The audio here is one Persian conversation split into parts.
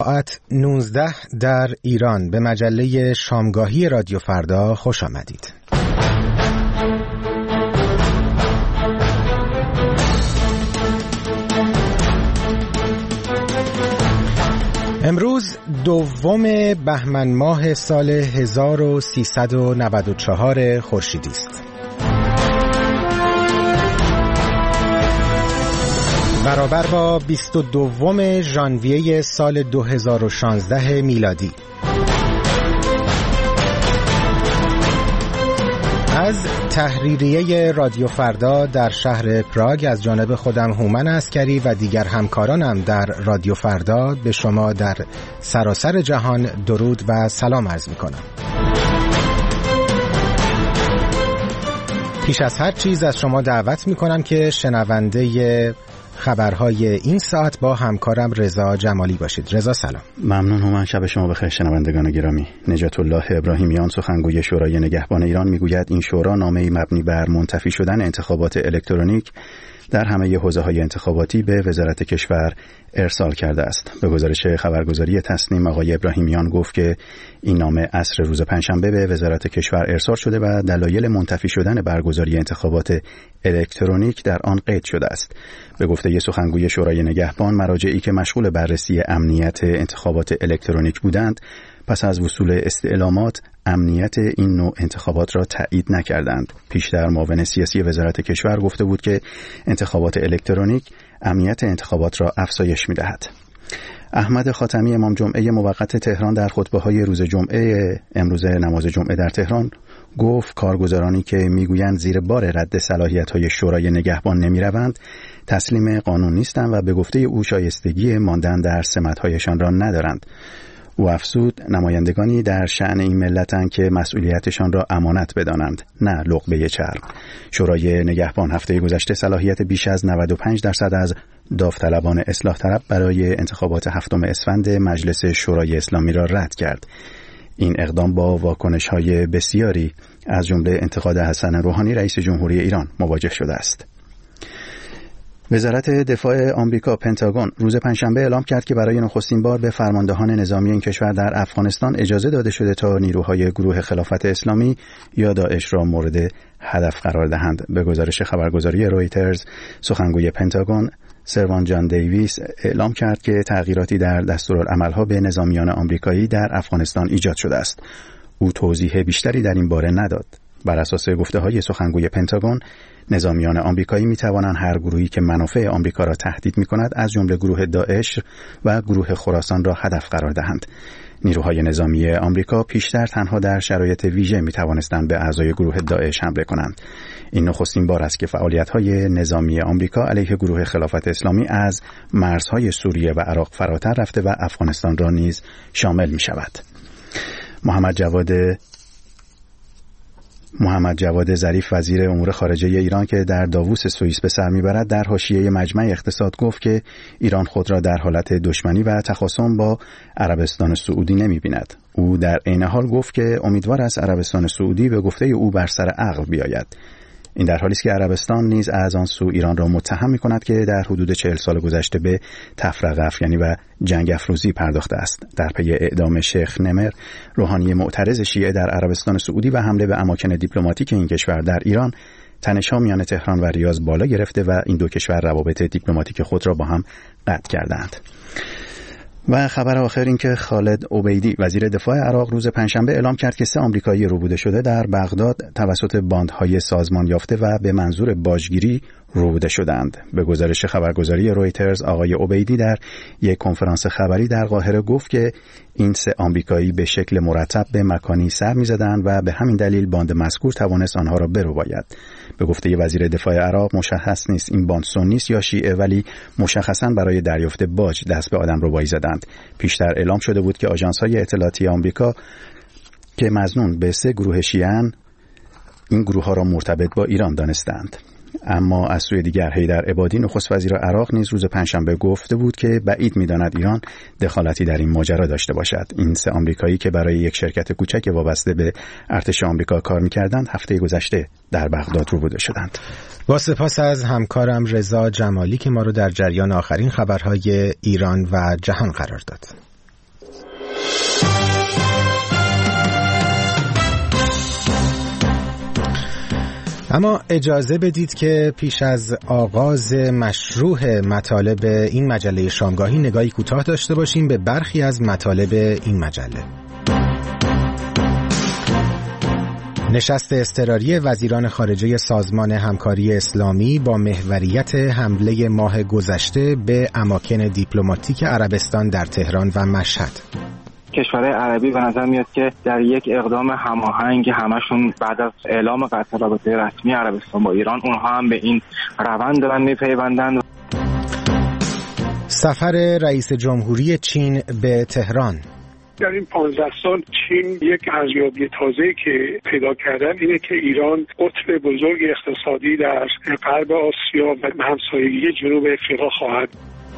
ساعت 19 در ایران به مجله شامگاهی رادیو فردا خوش آمدید. امروز دوم بهمن ماه سال 1394 خورشیدی است. برابر با 22 ژانویه سال 2016 میلادی. از تحریریه رادیو فردا در شهر پراگ از جانب خودم هومن عسکری و دیگر همکارانم در رادیو فردا به شما در سراسر جهان درود و سلام عرض می‌کنم. پیش از هر چیز از شما دعوت می‌کنم که شنونده خبرهای این ساعت با همکارم رضا جمالی باشید. رضا سلام. ممنون هومن، شب شما بخیر شنوندگان گرامی. نجات الله ابراهیمیان سخنگوی شورای نگهبان ایران میگوید این شورا نامه‌ای مبنی بر منتفی شدن انتخابات الکترونیک در همه حوزه‌های انتخاباتی به وزارت کشور ارسال کرده است. به گزارش خبرگزاری تسنیم آقای ابراهیمیان گفت که این نامه عصر روز پنجشنبه به وزارت کشور ارسال شده و دلایل منتفی شدن برگزاری انتخابات الکترونیک در آن قید شده است. به گفته سخنگوی شورای نگهبان، مراجعی که مشغول بررسی امنیت انتخابات الکترونیک بودند پس از وصول استعلامات امنیت این نوع انتخابات را تایید نکردند. پیشتر معاون سیاسی وزارت کشور گفته بود که انتخابات الکترونیک امنیت انتخابات را افزایش می‌دهد. احمد خاتمی امام جمعه موقت تهران در خطبه‌های روز جمعه امروز نماز جمعه در تهران گفت کارگزارانی که میگویند زیر بار رد صلاحیت‌های شورای نگهبان نمی‌روند تسلیم قانون نیستند و به گفته او شایستگی ماندن در سمت‌هایشان را ندارند. او افزود نمایندگانی در شأن این ملتند که مسئولیتشان را امانت بدانند، نه لقمه چرب. شورای نگهبان هفته گذشته صلاحیت بیش از 95% از داوطلبان اصلاح طلب برای انتخابات 7 اسفند مجلس شورای اسلامی را رد کرد. این اقدام با واکنش‌های بسیاری از جمله انتقاد حسن روحانی رئیس جمهوری ایران مواجه شده است. وزارت دفاع آمریکا پنتاگون روز پنجشنبه اعلام کرد که برای نخستین بار به فرماندهان نظامی این کشور در افغانستان اجازه داده شده تا نیروهای گروه خلافت اسلامی یا داعش را مورد هدف قرار دهند. به گزارش خبرگزاری رویترز، سخنگوی پنتاگون سروان جان دیویس اعلام کرد که تغییراتی در دستورالعمل‌ها به نظامیان آمریکایی در افغانستان ایجاد شده است. او توضیح بیشتری در این باره نداد. بر اساس گفته‌های سخنگوی پنتاگون، نظامیان آمریکایی می‌توانند هر گروهی که منافع آمریکا را تهدید می‌کند از جمله گروه داعش و گروه خراسان را هدف قرار دهند. نیروهای نظامی آمریکا پیشتر تنها در شرایط ویژه می‌توانستند به اعضای گروه داعش حمله کنند. این نخستین بار است که فعالیت‌های نظامی آمریکا علیه گروه خلافت اسلامی از مرزهای سوریه و عراق فراتر رفته و افغانستان را نیز شامل می‌شود. محمد جواد ظریف وزیر امور خارجه ایران که در داووس سوئیس به سر میبرد در حاشیه مجمع اقتصاد گفت که ایران خود را در حالت دشمنی و تخاصم با عربستان سعودی نمیبیند. او در عین حال گفت که امیدوار است عربستان سعودی به گفته او بر سر عقل بیاید. این در حالی است که عربستان نیز از آن سو ایران را متهم می‌کند که در حدود 40 سال گذشته به تفرقه افکنی و جنگ افروزی پرداخته است. در پی اعدام شیخ نمر، روحانی معترض شیعه در عربستان سعودی و حمله به اماکن دیپلماتیک این کشور در ایران، تنش‌ها میان تهران و ریاض بالا گرفته و این دو کشور روابط دیپلماتیک خود را با هم قطع کردند. و خبر آخر این که خالد عبیدی وزیر دفاع عراق روز پنجشنبه اعلام کرد که 3 آمریکایی ربوده شده در بغداد توسط باندهای سازمان یافته و به منظور باجگیری ربوده شدند. به گزارش خبرگزاری رویترز، آقای عبیدی در یک کنفرانس خبری در قاهره گفت که این 3 آمریکایی به شکل مرتب به مکانی سر می‌زدند و به همین دلیل باند مذکور توانست آنها را برباید. به گفته وزیر دفاع عراق مشخص نیست این باند سنی است یا شیعه، ولی مشخصاً برای دریافت باج دست به آدمربایی زدند. پیشتر اعلام شده بود که آژانس‌های اطلاعاتی آمریکا که مظنون به 3 گروه شیعه‌اند این گروه‌ها را مرتبط با ایران دانستند. اما از سوی دیگر حیدر عبادی نخست وزیر عراق نیز روز پنجشنبه گفته بود که بعید می‌داند ایران دخالتی در این ماجرا داشته باشد. این 3 آمریکایی که برای یک شرکت کوچک وابسته به ارتش آمریکا کار می‌کردند هفته گذشته در بغداد ربوده شدند. با سپاس از همکارم رضا جمالی که ما رو در جریان آخرین خبرهای ایران و جهان قرار داد. اما اجازه بدید که پیش از آغاز مشروع مطالب این مجله شامگاهی نگاهی کوتاه داشته باشیم به برخی از مطالب این مجله. نشست اضطراری وزیران خارجه سازمان همکاری اسلامی با محوریت حمله ماه گذشته به اماکن دیپلماتیک عربستان در تهران و مشهد. کشورهای عربی به نظر میاد که در یک اقدام هماهنگ همشون بعد از اعلام قطع رابطه رسمی عربستان با ایران اونها هم به این روند دارن میپیوندن. سفر رئیس جمهوری چین به تهران. در این 15 سال چین یک ارزیابی تازه‌ای که پیدا کردن اینه که ایران قطب بزرگ اقتصادی در غرب آسیا و همسایگی جنوب افریقا خواهد.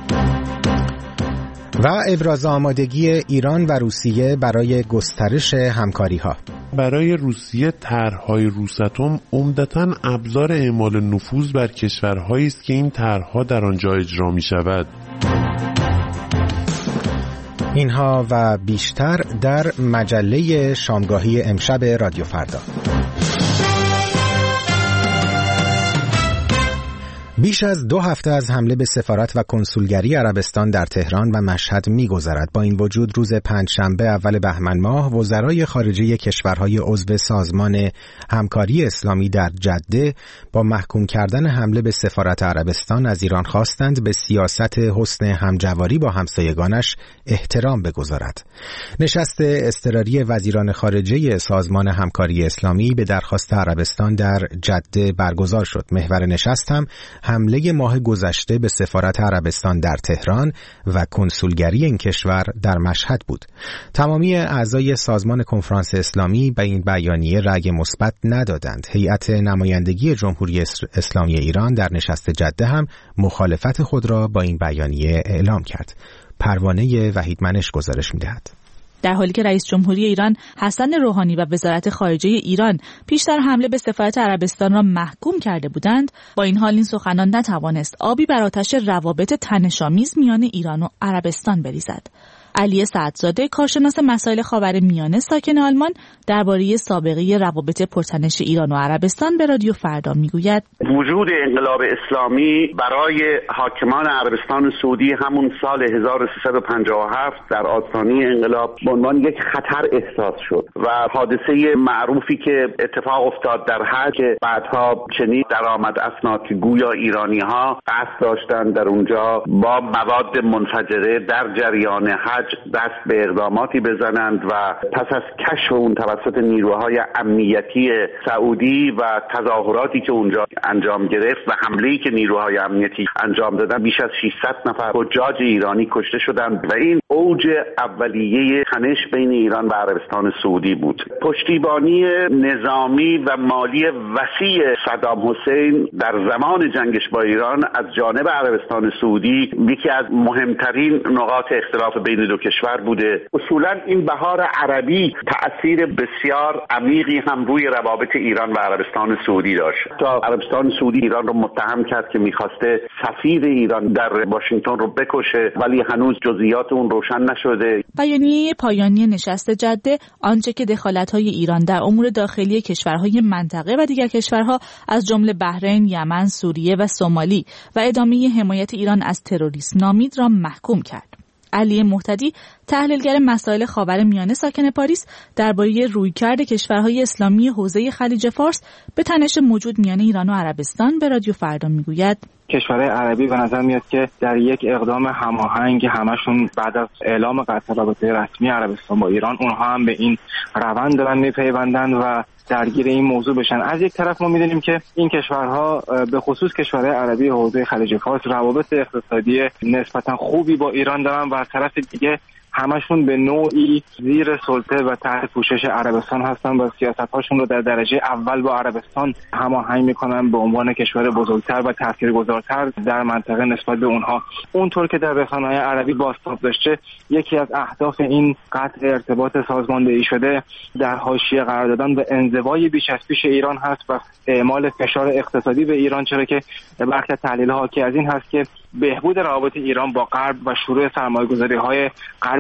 و ابراز آمادگی ایران و روسیه برای گسترش همکاری‌ها. برای روسیه طرح‌های روساتوم عمدتاً ابزار اعمال نفوذ بر کشورهایی است که این طرح‌ها در آنجا اجرا می‌شود. اینها و بیشتر در مجله شامگاهی امشب رادیو فردا. بیش از 2 هفته از حمله به سفارت و کنسولگری عربستان در تهران و مشهد می‌گذرد. با این وجود روز پنجشنبه اول بهمن ماه وزرای خارجه کشورهای عضو سازمان همکاری اسلامی در جده با محکوم کردن حمله به سفارت عربستان از ایران خواستند به سیاست حسن همجواری با همسایگانش احترام بگذارد. نشست اضطراری وزیران خارجه سازمان همکاری اسلامی به درخواست عربستان در جده برگزار شد. محور نشست هم حمله ماه گذشته به سفارت عربستان در تهران و کنسولگری این کشور در مشهد بود. تمامی اعضای سازمان کنفرانس اسلامی به این بیانیه رأی مثبت ندادند. هیئت نمایندگی جمهوری اسلامی ایران در نشست جده هم مخالفت خود را با این بیانیه اعلام کرد. پروانه وحیدمنش گزارش می‌دهد. در حالی که رئیس جمهوری ایران حسن روحانی و وزارت خارجه ایران پیشتر حمله به سفارت عربستان را محکوم کرده بودند، با این حال این سخنان نتوانست آبی بر آتش روابط تنش‌آمیز میان ایران و عربستان بریزد. علی سعدزاده کارشناس مسائل خاورمیانه ساکن آلمان درباره سابقه روابط پرتنش ایران و عربستان به رادیو فردا میگوید وجود انقلاب اسلامی برای حاکمان عربستان سعودی همون سال 1357 در آستانه انقلاب به عنوان یک خطر احساس شد و حادثه معروفی که اتفاق افتاد در حج که بعدها چنین درآمد اسناد که گویا ایرانی‌ها قصد داشتند در اونجا با مواد منفجره در جریان حج دست به اقداماتی بزنند و پس از کشف اون توسط نیروهای امنیتی سعودی و تظاهراتی که اونجا انجام گرفت و حمله‌ای که نیروهای امنیتی انجام دادن بیش از 600 نفر حجاج ایرانی کشته شدند و این اوج اولیه تنش بین ایران و عربستان سعودی بود. پشتیبانی نظامی و مالی وسیع صدام حسین در زمان جنگش با ایران از جانب عربستان سعودی یکی از مهمترین نقاط اختلاف بین دو کشور بوده. اصولا این بهار عربی تأثیر بسیار عمیقی هم روی روابط ایران و عربستان سعودی داشت. تا عربستان سعودی ایران رو متهم کرد که می‌خواسته سفیر ایران در واشنگتن رو بکشه، ولی هنوز جزئیات اون روشن نشده. بیانیه پایانی نشست جده آنچه که دخالت‌های ایران در امور داخلی کشورهای منطقه و دیگر کشورها از جمله بحرین، یمن، سوریه و سومالی و ادامه حمایت ایران از تروریسم نامید را محکوم کرد. علی مهتدی تحلیلگر مسائل خاورمیانه ساکن پاریس درباره رویکرد کشورهای اسلامی حوزه خلیج فارس به تنش موجود میان ایران و عربستان به رادیو فردا میگوید کشورهای عربی به نظر میاد که در یک اقدام هماهنگ همشون بعد از اعلام قطع رابطه رسمی عربستان با ایران اونها هم به این روند دارن میپیوندن و درگیر این موضوع بشن. از یک طرف ما می‌دونیم که این کشورها به خصوص کشورهای عربی حوزه خلیج فارس روابط اقتصادی نسبتا خوبی با ایران دارن و از طرف دیگه همشون به نوعی زیر سلطه و تحت پوشش عربستان هستن و سیاست‌هاشون رو در درجه اول با عربستان هماهنگ می‌کنن به عنوان کشور بزرگتر و تاثیرگذارتر در منطقه نسبت به اونها. اونطور که در رسانه‌های عربی بازتاب داشته، یکی از اهداف این قطع ارتباط سازماندهی شده در حاشیه قرار دادن و انزوای بیش از پیش ایران هست و اعمال فشار اقتصادی به ایران، چرا که برخی تحلیل‌ها حاکی از این هست که بهبود روابط ایران با غرب و شروع سرمایه‌گذاری‌های غربی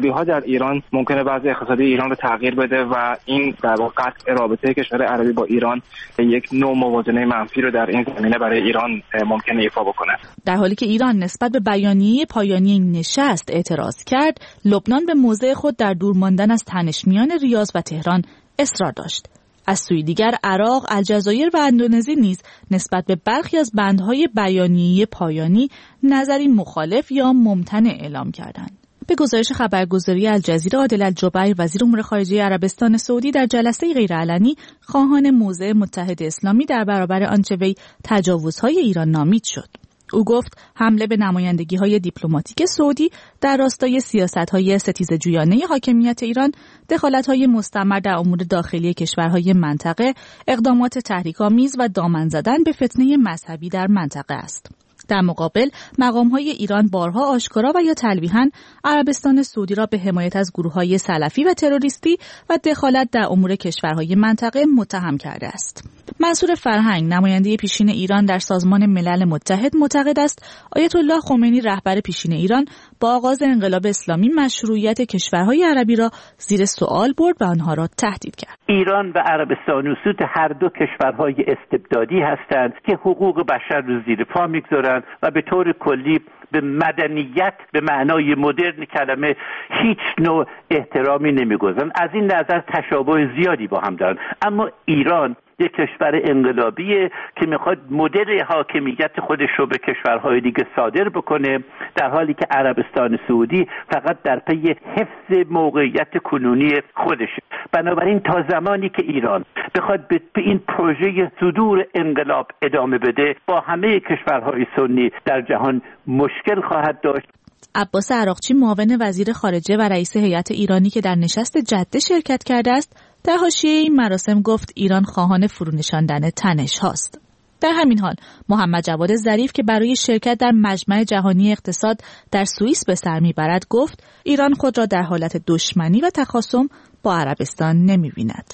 ها در ایران ممکنه وضع اقتصادی ایران رو تغییر بده و این در واقع قطع رابطه کشور عربی با ایران یک نوع موازنه منفی رو در این زمینه برای ایران ممکنه ایفا بکنه. در حالی که ایران نسبت به بیانیه پایانی این نشست اعتراض کرد، لبنان به موضع خود در دور ماندن از تنش میان ریاض و تهران اصرار داشت. از سوی دیگر عراق، الجزایر و اندونزی نیز نسبت به برخی از بندهای بیانیه پایانی نظری مخالف یا ممتنع اعلام کردند. به گزارش خبرگزاری الجزیره، عادل الجبیر وزیر امور خارجه عربستان سعودی در جلسه غیرعلنی خواهان موضع متحد اسلامی در برابر آنچه وی تجاوزهای ایران نامید شد. او گفت حمله به نمایندگی‌های دیپلماتیک سعودی در راستای سیاست‌های ستیزجویانه حاکمیت ایران، دخالت‌های مستمر در امور داخلی کشورهای منطقه، اقدامات تحریک‌آمیز و دامن زدن به فتنه مذهبی در منطقه است. در مقابل مقام‌های ایران بارها آشکارا و یا تلویحاً عربستان سعودی را به حمایت از گروه‌های سلفی و تروریستی و دخالت در امور کشورهای منطقه متهم کرده است. منصور فرهنگ، نماینده پیشین ایران در سازمان ملل متحد، معتقد است آیت الله خمینی رهبر پیشین ایران با آغاز انقلاب اسلامی مشروعیت کشورهای عربی را زیر سوال برد و آنها را تهدید کرد. ایران و عربستان سعودی هر دو کشورهای استبدادی هستند که حقوق بشر رو زیر پا میگذارند و به طور کلی به مدنیت به معنای مدرن کلمه هیچ نوع احترامی نمیگذارند. از این نظر تشابه زیادی با هم دارند. اما ایران یک کشور انقلابیه که میخواد مدل حاکمیت خودش رو به کشورهای دیگه صادر بکنه، در حالی که عربستان سعودی فقط در پی حفظ موقعیت کنونی خودشه. بنابراین تا زمانی که ایران بخواد به این پروژه صدور انقلاب ادامه بده، با همه کشورهای سنی در جهان مشکل خواهد داشت. عباس عراقچی، معاون وزیر خارجه و رئیس هیئت ایرانی که در نشست جده شرکت کرده است، در حاشیه این مراسم گفت ایران خواهان فرونشاندن تنش هاست. در همین حال محمد جواد ظریف که برای شرکت در مجمع جهانی اقتصاد در سوئیس به سر میبرد گفت ایران خود را در حالت دشمنی و تخاصم با عربستان نمی‌بیند.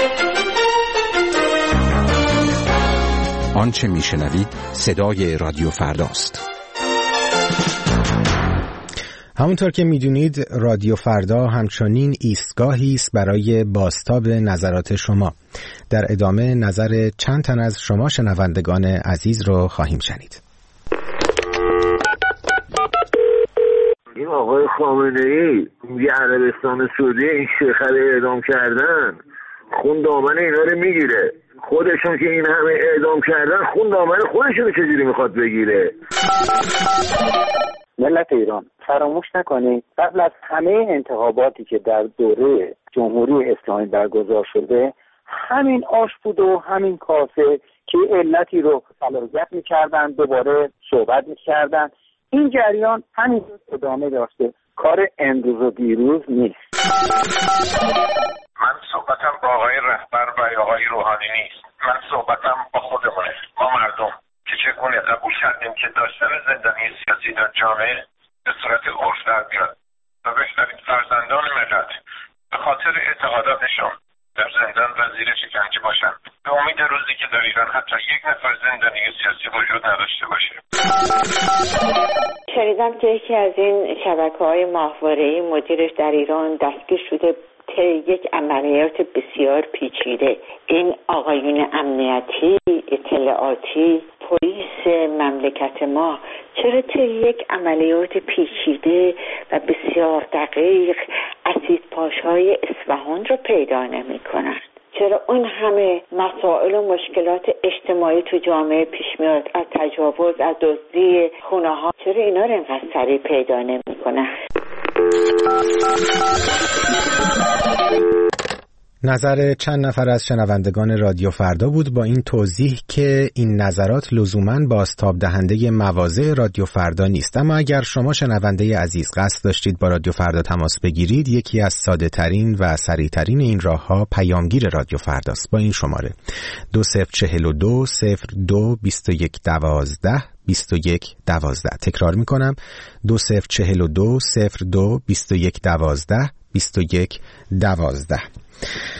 آنچه میشنوید صدای رادیو فرداست. همونطور که میدونید رادیو فردا همچنین ایستگاهی است برای بازتاب نظرات شما. در ادامه نظر چند تن از شما شنوندگان عزیز رو خواهیم شنید. این آقای خامنه‌ای میگه عربستان سعودی این شیخه رو اعدام کردن، خون دامن اینا رو میگیره. خودشون که این همه اعدام کردن خون دامن خودشون چجوری میخواد بگیره؟ ملت ایران فراموش نکنید قبل از همه انتخاباتی که در دوره جمهوری اسلامی برگزار شده، همین آش بود و همین کاسه که علتی رو فلایت میکردن دوباره صحبت میکردن. این جریان همین ادامه داشته، کار امروز و دیروز نیست. من صحبتم با آقای رهبر و آقای روحانی نیست، من صحبتم با خودمونه، ما مردم که چگونه قبول کردیم که داشتن زندانی سیاسی در جامعه به صورت عرف در بیاد و بشنوید فرزندان ملت به خاطر اعتقاداتشون در زندان و زیر شکنجه باشن، به امید روزی که در ایران حتی یک نفر زندانی سیاسی وجود نداشته باشه. شنیدم که یکی از این شبکه‌های ماهواره‌ای مدیرش در ایران دستگیر شده یک عملیات بسیار پیچیده. این آقایون امنیتی، اطلاعاتی، پلیس مملکت ما چرا یک عملیات پیچیده و بسیار دقیق اسیدپاش‌های اصفهان رو پیدا نمی‌کنند؟ چرا اون همه مسائل و مشکلات اجتماعی تو جامعه پیش میاد، از تجاوز، از دزدی خونه‌ها، چرا اینا رو اینقدر سریع پیدا نمی‌کنند؟ نظر چند نفر از شنوندگان رادیو فردا بود با این توضیح که این نظرات لزوماً بازتاب دهنده مواضع رادیو فردا نیست. اما اگر شما شنونده عزیز قصد داشتید با رادیو فردا تماس بگیرید، یکی از ساده ترین و سریع ترین این راه ها پیامگیر رادیو فرداست با این شماره 2042 02 21 12 21 12. تکرار میکنم 2042 02 21 12 21 12.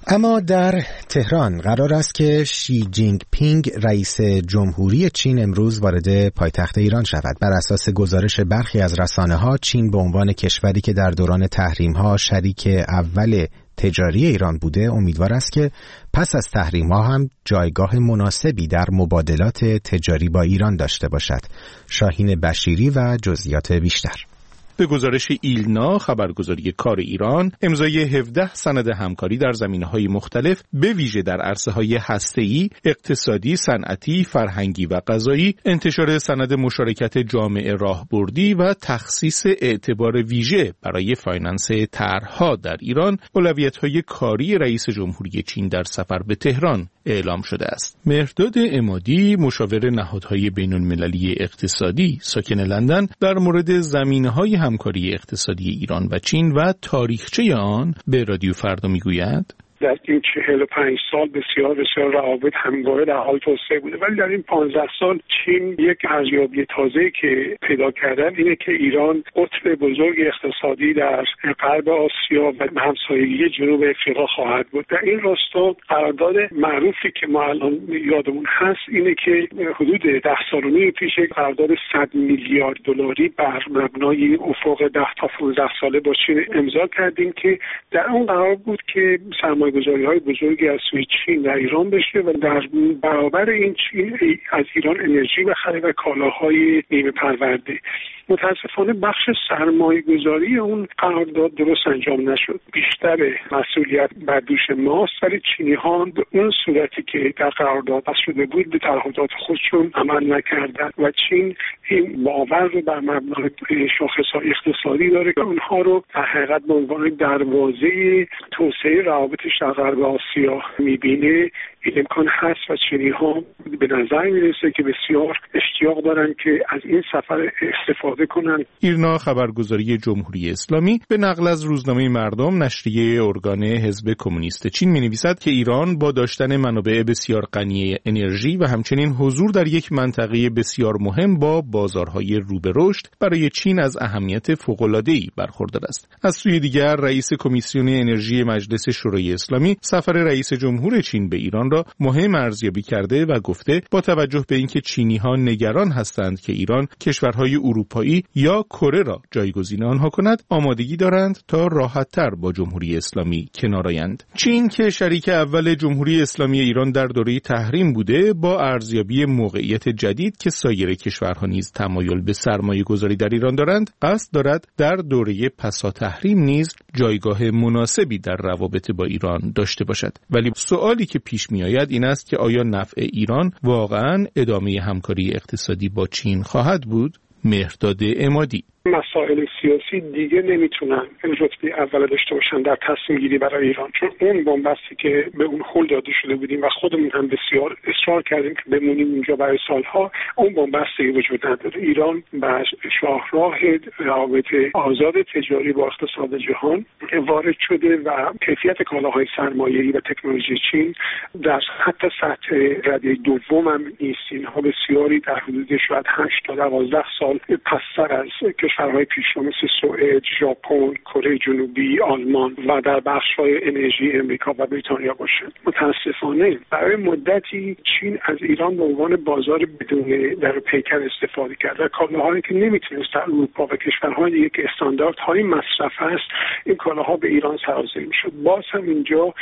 اما در تهران قرار است که شی جینگ پینگ رئیس جمهوری چین امروز وارد پایتخت ایران شود. بر اساس گزارش برخی از رسانه‌ها چین به عنوان کشوری که در دوران تحریم‌ها شریک اول تجاری ایران بوده امیدوار است که پس از تحریم‌ها هم جایگاه مناسبی در مبادلات تجاری با ایران داشته باشد. شاهین بشیری و جزئیات بیشتر. به گزارش ایلنا خبرگزاری کار ایران، امضای 17 سند همکاری در زمینه‌های مختلف به ویژه در عرصه‌های هسته‌ای، اقتصادی، صنعتی، فرهنگی و غذایی، انتشار سند مشارکت جامعه راهبردی و تخصیص اعتبار ویژه برای فایننس طرح‌ها در ایران، اولویت‌های کاری رئیس جمهوری چین در سفر به تهران اعلام شده است. مهرداد عمادی، مشاور نهادهای بین‌المللی اقتصادی ساکن لندن، در مورد زمینه‌های همکاری اقتصادی ایران و چین و تاریخچه آن به رادیو فردا میگوید: در این 45 سال بسیار روابط همواره در حال توسعه بوده، ولی در این 15 سال چین یک ارزیابی تازه که پیدا کردن اینه که ایران قطب بزرگ اقتصادی در غرب آسیا و همسایگی جنوب افریقا خواهد بود. در این راستا قرارداد معروفی که ما الان یادمون هست اینه که حدود 10 سال و نیم پیش قرارداد 100 میلیارد دلاری بر مبنای افق 10 تا 15 ساله با چین امضا کردیم که در اون قرار بود که سرمایه‌گذاری‌های بزرگی از سوی چین در ایران بشه و در برابر این چین از ایران انرژی بخره و کالاهای نیمه پرورده. متاسفانه بخش سرمایه‌گذاری اون قرارداد درست انجام نشد. بیشتر مسئولیت بر دوش ماست، ولی چینی‌ها به اون صورتی که در قرارداد شده بود به تعهدات خودشون عمل نکردند و چین این باور رو بر مبنای شاخص‌های اقتصادی داره که اونها رو در حقیقت به عنوان دروازه توسعه روابطش در غرب آسیا می‌بینه. این امکان هست و چینی‌ها به نظر میرسه که بسیار اشتیاق دارن که از این سفر استفاده کنن. ایرنا خبرگزاری جمهوری اسلامی به نقل از روزنامه مردم نشریه ارگان حزب کمونیست چین می‌نویسد که ایران با داشتن منابع بسیار غنی انرژی و همچنین حضور در یک منطقه بسیار مهم با بازارهای رو به رشد برای چین از اهمیت فوق‌العاده‌ای برخوردار است. از سوی دیگر رئیس کمیسیون انرژی مجلس شورای اسلامی سفر رئیس جمهور چین به ایران را مهم ارزیابی کرده و گفته با توجه به اینکه چینی‌ها نگران هستند که ایران کشورهای اروپایی یا کره را جایگزین آنها کند، آمادگی دارند تا راحت‌تر با جمهوری اسلامی کنار آیند. چین که شریک اول جمهوری اسلامی ایران در دوره تحریم بوده، با ارزیابی موقعیت جدید که سایر کشورها نیز تمایل به سرمایه‌گذاری در ایران دارند، قصد دارد در دوره پسا تحریم نیز جایگاه مناسبی در روابط با ایران داشته باشد. ولی سوالی که پیش می‌آید این است که آیا نفع ایران واقعاً ادامه همکاری اقتصادی با چین خواهد بود؟ مهرداد عمادی: مسائل سیاسی دیگه نمیتونن رتبه اول داشته باشن در تصمیم گیری برای ایران، چون اون بنبستی که به اون هل داده شده بودیم و خودمون هم بسیار اصرار کردیم که بمونیم اونجا برای سالها، اون بنبستی وجود نداره. ایران بر شاهراه روابط آزاد تجاری با اقتصاد جهان وارد شده و کیفیت کالاهای سرمایه‌ای و تکنولوژی چین در حتی سطح رده دوم هم نیست. اینها بسیاری در حدود شاید 8 تا 12 سال پس‌تر از کشورهای پیشرو مثل سوئد، ژاپن، کره جنوبی، آلمان و در بخش‌های انرژی امریکا و بریتانیا باشند. متاسفانه برای مدتی چین از ایران به عنوان بازار بدون در پیکر استفاده کرد و کالاهایی که نمیتونست در اروپا و کشورهای دیگه که استانداردهای مصرف هست این کالاها به ایران سرازیر میشد. باز هم اینجا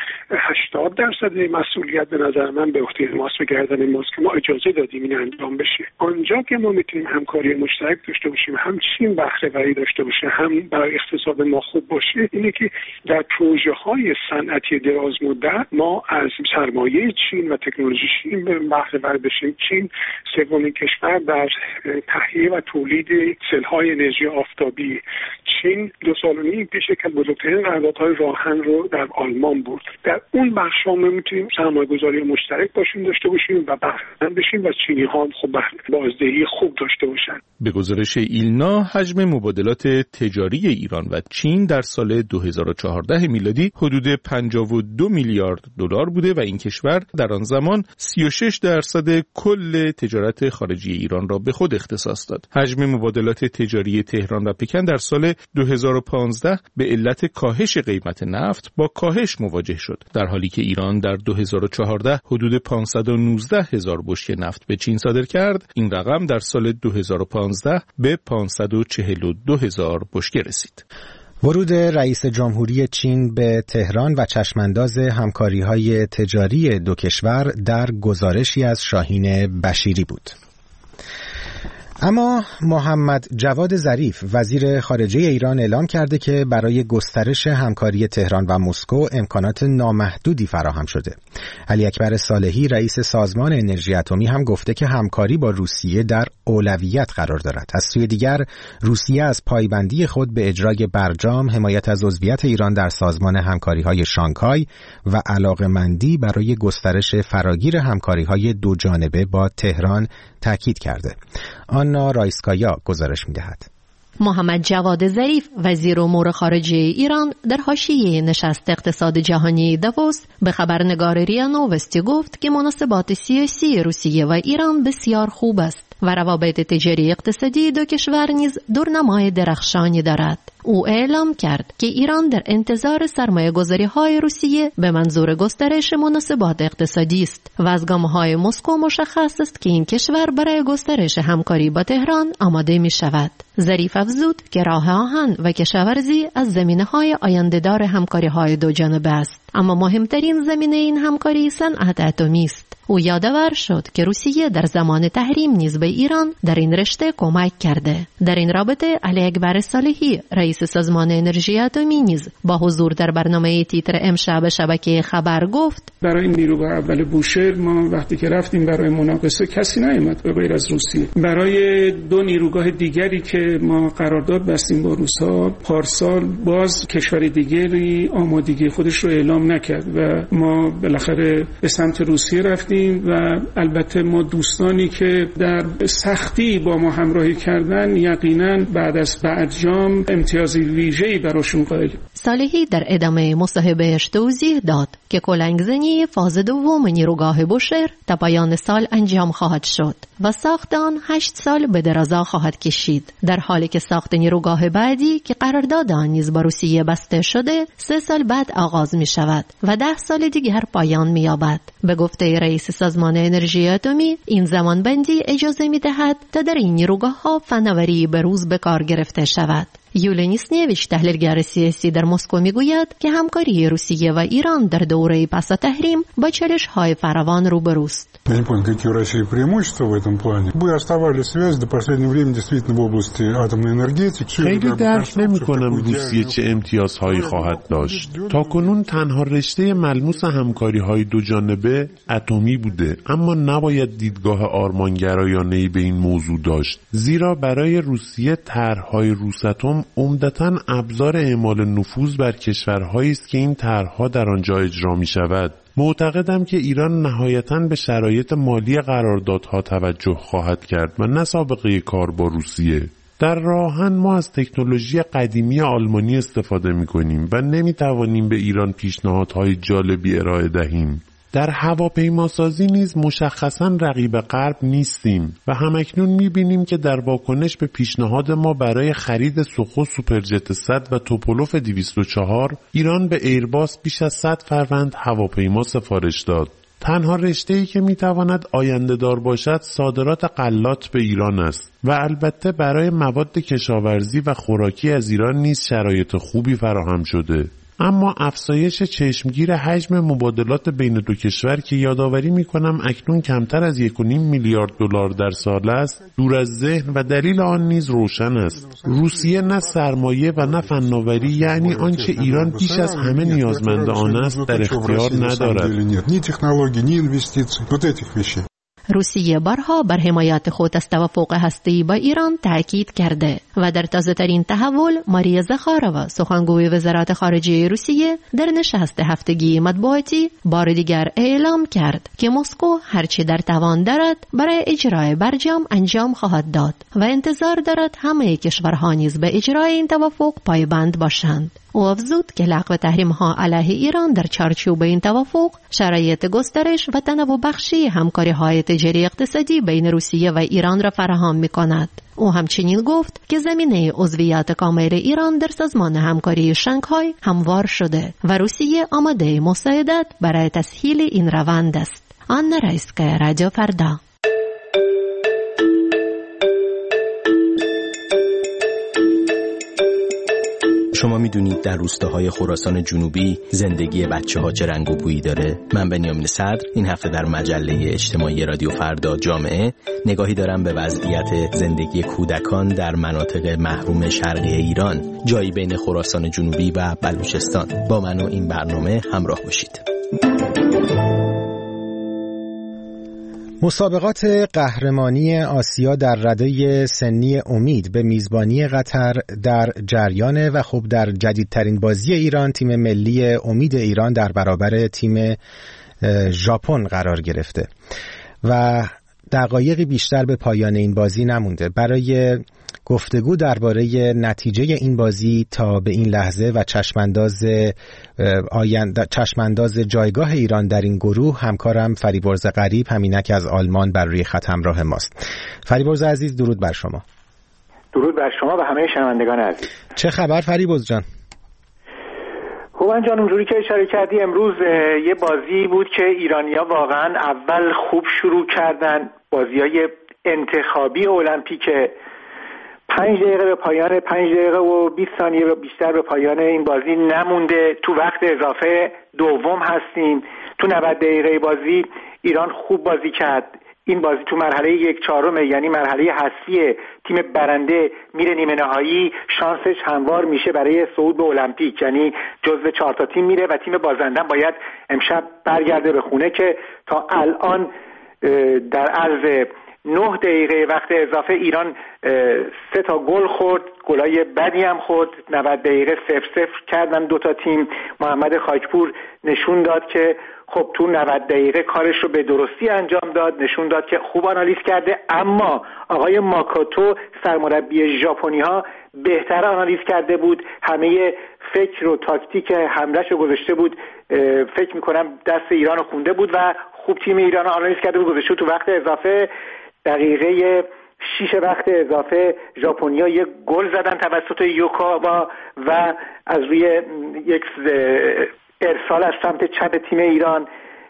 80% مسئولیت به نظر من به عهده ماست و گردن ماست که ما اجازه دادیم این انجام بشه. آنجا که ما میتونیم همکاری مشترک داشته باشیم، هم چین بهره‌وری داشته باشه، هم برای اقتصاد ما خوب باشه، اینه که در پروژه‌های صنعتی دراز مدت ما از سرمایه چین و تکنولوژی چین بهره‌ور بشیم. چین سومین کشور در تهیه و تولید سل‌های انرژی آفتابی. چین 2 سال و نیم پیش که بزرگترین قراردادهای راهن رو در آلمان بود. در اون بخش‌ها ما میتونیم سرمایه‌گذاری مشترک باشیم داشته باشیم و بهره‌مند بشیم و چینی‌ها هم خب بازدهی خوب داشته باشن. به گزارش ایلنا حجم مبادلات تجاری ایران و چین در سال 2014 میلادی حدود 52 میلیارد دلار بوده و این کشور در آن زمان 36% کل تجارت خارجی ایران را به خود اختصاص داد. حجم مبادلات تجاری تهران و پکن در سال 2015 به علت کاهش قیمت نفت با کاهش مواجه شد، در حالی که ایران در 2014 حدود 519,000 بشکه نفت به چین صادر کرد. این رقم در سال 2015 به 542,000 بشکه رسید. ورود رئیس جمهوری چین به تهران و چشمانداز همکاری‌های تجاری دو کشور در گزارشی از شاهین بشیری بود. اما محمد جواد ظریف وزیر خارجه ایران اعلام کرده که برای گسترش همکاری تهران و مسکو امکانات نامحدودی فراهم شده. علی اکبر صالحی رئیس سازمان انرژی اتمی هم گفته که همکاری با روسیه در اولویت قرار دارد. از سوی دیگر روسیه از پایبندی خود به اجرای برجام، حمایت از عضویت ایران در سازمان همکاری‌های شانگهای و علاقه‌مندی برای گسترش فراگیر همکاری‌های دو جانبه با تهران تاکید کرده. آنا رایسکایا گزارش می‌دهد. محمد جواد ظریف وزیر امور خارجه ایران در حاشیه نشست اقتصاد جهانی داووس به خبرنگار ریا نووستی گفت که مناسبات سیاسی روسیه و ایران بسیار خوب است و روابط تجاری اقتصادی دو کشور نیز دورنمای درخشانی دارد. او اعلام کرد که ایران در انتظار سرمایه‌گذاری‌های روسیه به منظور گسترش مناسبات اقتصادی است و از گام‌های مسکو مشخص است که این کشور برای گسترش همکاری با تهران آماده می‌شود. ظریف افزود که راه آهن و کشاورزی از زمینه‌های آینده‌دار همکاری‌های دو جانبه است، اما مهمترین زمینه این همکاری صنعت اتمی است. او یادآور شد که روسیه در زمان تحریم نیز به ایران در این رشته کمک کرده. در این رابطه علی اکبر صالحی رئیس سازمان انرژی اتمی نیز با حضور در برنامه تیتر امشب شبکه خبر گفت برای نیروگاه اول بوشهر ما وقتی که رفتیم برای مناقصه کسی نیامد به غیر از روسیه. برای دو نیروگاه دیگری که ما قرارداد بستیم با روس‌ها پارسال باز کشور دیگری آمادگی خودش رو اعلام نکرد و ما بالاخره به سمت روسیه رفتیم و البته ما دوستانی که در سختی با ما همراهی کردن یقینا بعد از برجام امتیازی ویژه‌ای براشون قائلیم. صالحی در ادامه مصاحبه‌اش توضیح داد که کلنگزنی فاز دوم نیروگاه بوشهر تا پایان سال انجام خواهد شد و ساخت آن 8 سال به درازا خواهد کشید، در حالی که ساخت نیروگاه بعدی که قرارداد آن نیز با روسیه بسته شده 3 سال بعد آغاز می شود و 10 سال دیگر پایان می یابد. به گفته رئیس سازمان انرژی اتمی این زمان بندی اجازه می دهد تا در این نیروگاه ها فناوری به روز به کار گرفته شود. یولیا نیسنیویچ تحلیلگر سیاسی در مسکو میگوید که همکاری روسیه و ایران در دوره پس از تحریم با چالش‌های فراوان روبروست. Я не понял, какие у России преимущества в этом плане. Мы оставали связь до последнего времени действительно в области атомной энергетики. خیلی درک نمی‌کنم روسیه چه امتیازهایی خواهد داشت. تاکنون تنها رشته ملموس همکاری‌های دو جانبه اتمی بوده، اما نباید دیدگاه آرمانگرایانه‌ای به این موضوع داشت. زیرا برای روسیه طرح‌های روساتم عمدتاً ابزار اعمال نفوذ بر کشورهایی است که این طرح‌ها در آنجا اجرا می‌شود. معتقدم که ایران نهایتاً به شرایط مالی قراردادها توجه خواهد کرد و نه سابقه کار با روسیه. در راهن ما از تکنولوژی قدیمی آلمانی استفاده می‌کنیم و نمی‌توانیم به ایران پیشنهادهای جالبی ارائه دهیم. در هواپیماسازی نیز مشخصاً رقیب غرب نیستیم و همکنون می‌بینیم که در واکنش به پیشنهاد ما برای خرید سوخو سوپرجت 100 و توپولوف 204 ایران به ایرباس بیش از 100 فروند هواپیما سفارش داد. تنها رشته‌ای که می‌تواند آینده‌دار باشد صادرات غلات به ایران است و البته برای مواد کشاورزی و خوراکی از ایران نیز شرایط خوبی فراهم شده. اما افزایش چشمگیر حجم مبادلات بین دو کشور که یادآوری می‌کنم اکنون کمتر از 1.5 میلیارد دلار در سال است دور از ذهن و دلیل آن نیز روشن است. روسیه نه سرمایه و نه فناوری، یعنی آنچه ایران بیش از همه نیازمند آن است، در اختیار ندارد. روسیه بارها بر حمایت خود از توافق هسته‌ای با ایران تاکید کرده و در تازه‌ترین تحول ماریا زخارova سخنگوی وزارت خارجه روسیه در نشست هفتگی مطبوعاتی بار دیگر اعلام کرد که مسکو هرچی در توان دارد برای اجرای برجام انجام خواهد داد و انتظار دارد همه کشورها نیز به اجرای این توافق پایبند باشند. او افزود که لغو تحریم‌ها علیه ایران در چارچوب این توافق شرایط گسترش و تنوع بخشی همکاری‌های تجاری اقتصادی بین روسیه و ایران را فراهم می‌کند. او همچنین گفت که زمینه عضویت کامل ایران در سازمان همکاری شانگهای هموار شده و روسیه آماده مساعدت برای تسهیل این روند است. آنا رایسکا، رادیو فردا. شما میدونید در روستاهای خراسان جنوبی زندگی بچه‌ها چه رنگ و بویی داره؟ من بنیامین صدر این هفته در مجله اجتماعی رادیو فردا جامعه نگاهی دارم به وضعیت زندگی کودکان در مناطق محروم شرقی ایران، جایی بین خراسان جنوبی و بلوچستان. با من و این برنامه همراه باشید. مسابقات قهرمانی آسیا در رده سنی امید به میزبانی قطر در جریان و خب در جدیدترین بازی ایران تیم ملی امید ایران در برابر تیم ژاپن قرار گرفته و دقایقی بیشتر به پایان این بازی نمونده. برای گفتگو درباره نتیجه این بازی تا به این لحظه و چشمانداز جایگاه ایران در این گروه همکارم فریبرز غریب همینک از آلمان بر روی خط همراه ماست. فریبرز عزیز، درود بر شما. درود بر شما و همه شنوندگان عزیز. چه خبر فریبرز جان؟ خوبن جان، اونجوری که اشاره کردی امروز یه بازی بود که ایرانی‌ها واقعا اول خوب شروع کردن. بازی‌های انتخابی المپیک 5 دقیقه به پایان 5 دقیقه و 20 ثانیه بیشتر به پایان این بازی نمونده. تو وقت اضافه دوم هستیم. تو 90 دقیقه بازی ایران خوب بازی کرد. این بازی تو مرحله 1/4 یعنی مرحله حذفی تیم برنده میره نیمه نهایی، شانسش هموار میشه برای صعود به المپیک، یعنی جزو 4 تا تیم میره و تیم بازنده باید امشب برگرده به خونه که تا الان در عرض 9 دقیقه وقت اضافه ایران 3 تا گل خورد، گلای بدی هم خورد. 90 دقیقه 0-0 کردن 2 تا تیم. محمد خاکپور نشون داد که خب تو 90 دقیقه کارش رو به درستی انجام داد، نشون داد که خوب آنالیز کرده. اما آقای ماکاتو سرمربی ژاپنی‌ها بهتر آنالیز کرده بود، همه فکر و تاکتیک حمله‌ش رو گذاشته بود، فکر می‌کنم دست ایران رو خونده بود و خوب تیم ایران رو آنالیز کرده بود، گذاشته تو وقت اضافه. دقیقه 6 وقت اضافه ژاپنی‌ها یک گل زدن توسط یوکاوا و از روی یک ارسال از سمت چپ تیم ایران